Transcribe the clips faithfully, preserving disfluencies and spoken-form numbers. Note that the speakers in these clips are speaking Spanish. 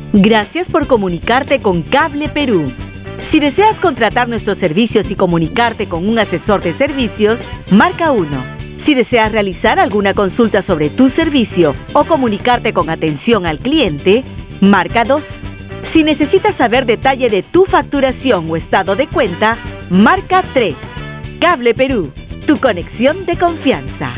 Gracias por comunicarte con Cable Perú. Si deseas contratar nuestros servicios y comunicarte con un asesor de servicios, marca uno. Si deseas realizar alguna consulta sobre tu servicio o comunicarte con atención al cliente, marca dos. Si necesitas saber detalle de tu facturación o estado de cuenta, marca tres. Cable Perú, tu conexión de confianza.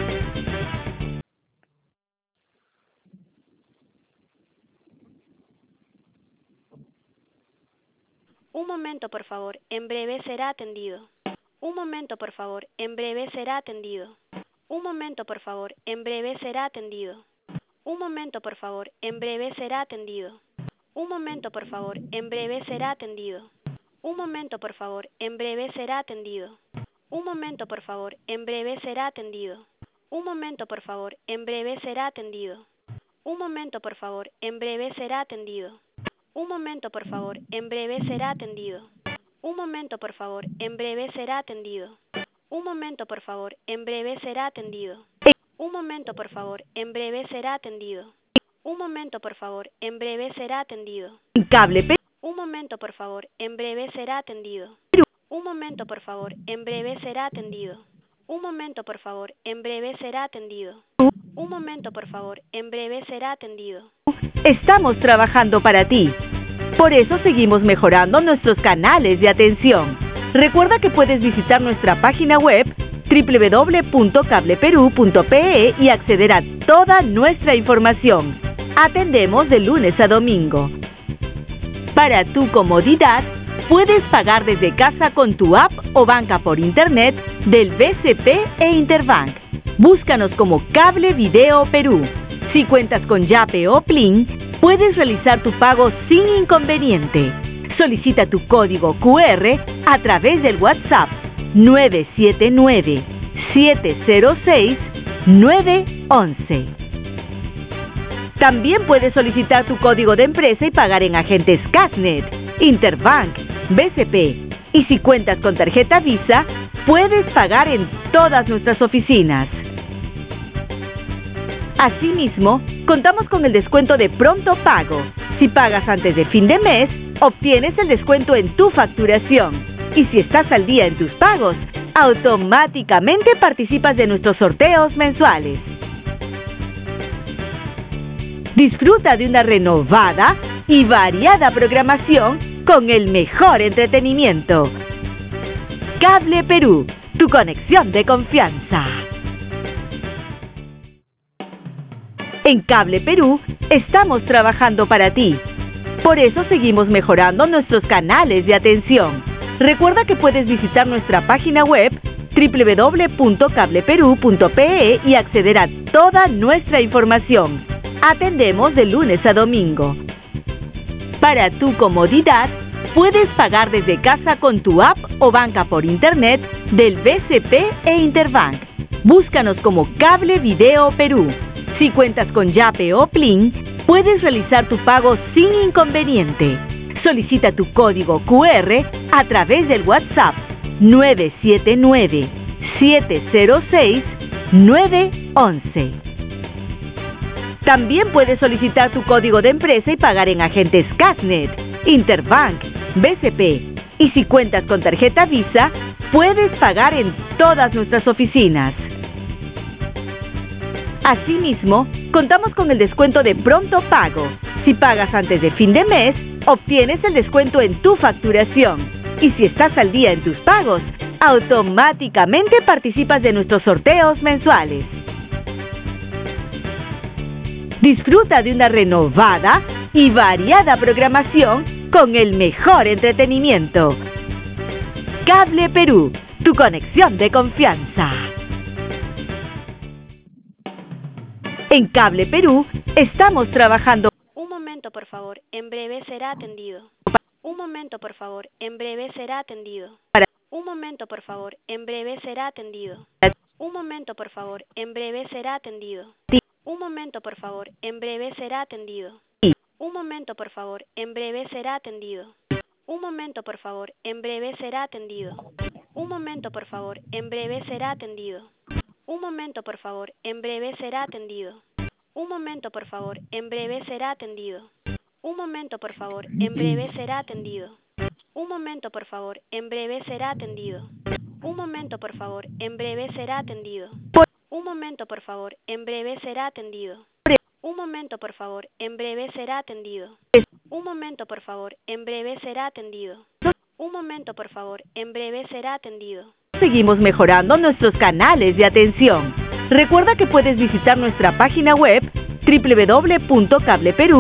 Un momento, por favor. En breve será atendido. Un momento, por favor. En breve será atendido. Un momento, por favor. En breve será atendido. Un momento, por favor. En breve será atendido. Un momento, por favor. En breve será atendido. Un momento, por favor. En breve será atendido. Un momento, por favor. En breve será atendido. Un momento, por favor. En breve será atendido. Un momento, por favor. En breve será atendido. Un momento, por favor. En breve será atendido. Un momento, por favor. En breve será atendido. Un momento, por favor. En breve será atendido. Un momento, por favor. En breve será atendido. Un momento, por favor. En breve será atendido. Cable Perú. Un momento, por favor. En breve será atendido. Un momento, por favor. En breve será atendido. Un momento, por favor. En breve será atendido. Un momento, por favor. En breve será atendido. Estamos trabajando para ti. Por eso seguimos mejorando nuestros canales de atención. Recuerda que puedes visitar nuestra página web doble u doble u doble u punto cable perú punto pe e y acceder a toda nuestra información. Atendemos de lunes a domingo. Para tu comodidad, puedes pagar desde casa con tu app o banca por internet del B C P e Interbank. Búscanos como Cable Video Perú. Si cuentas con Yape o Plin, puedes realizar tu pago sin inconveniente. Solicita tu código cu erre a través del WhatsApp nueve siete nueve, siete cero seis, nueve once. También puedes solicitar tu código de empresa y pagar en agentes Casnet, Interbank, B C P. Y si cuentas con tarjeta Visa, puedes pagar en todas nuestras oficinas. Asimismo, contamos con el descuento de pronto pago. Si pagas antes de fin de mes, obtienes el descuento en tu facturación. Y si estás al día en tus pagos, automáticamente participas de nuestros sorteos mensuales. Disfruta de una renovada y variada programación con el mejor entretenimiento. Cable Perú, tu conexión de confianza. En Cable Perú estamos trabajando para ti. Por eso seguimos mejorando nuestros canales de atención. Recuerda que puedes visitar nuestra página web doble u doble u doble u punto cable perú punto pe e y acceder a toda nuestra información. Atendemos de lunes a domingo. Para tu comodidad, puedes pagar desde casa con tu app o banca por internet del B C P e Interbank. Búscanos como Cable Video Perú. Si cuentas con Yape o Plin, puedes realizar tu pago sin inconveniente. Solicita tu código cu erre a través del WhatsApp nueve siete nueve, siete cero seis, nueve once. También puedes solicitar tu código de empresa y pagar en agentes Casnet, Interbank, B C P. Y si cuentas con tarjeta Visa, puedes pagar en todas nuestras oficinas. Asimismo, contamos con el descuento de pronto pago. Si pagas antes de fin de mes, obtienes el descuento en tu facturación. Y si estás al día en tus pagos, automáticamente participas de nuestros sorteos mensuales. Disfruta de una renovada y variada programación con el mejor entretenimiento. Cable Perú, tu conexión de confianza. En Cable Perú estamos trabajando. Un momento, por favor. En breve será atendido. Un momento, por favor. En breve será atendido. Un momento, por favor. En breve será atendido. Un momento, por favor. En breve será atendido. Un momento, por favor. En breve será atendido. Un momento, por favor. En breve será atendido. Un momento, por favor. En breve será atendido. Un momento, por favor. En breve será atendido. Un momento, por favor. En breve será atendido. Un momento, por favor. En breve será atendido. Un momento, por favor. En breve será atendido. Un momento, por favor. En breve será atendido. Un momento, por favor. En breve será atendido. Un momento, por favor. En breve será atendido. Un momento, por favor. En breve será atendido. Un momento, por favor. En breve será atendido. Un momento, por favor. En breve será atendido. Seguimos mejorando nuestros canales de atención. Recuerda que puedes visitar nuestra página web doble u doble u doble u punto cable perú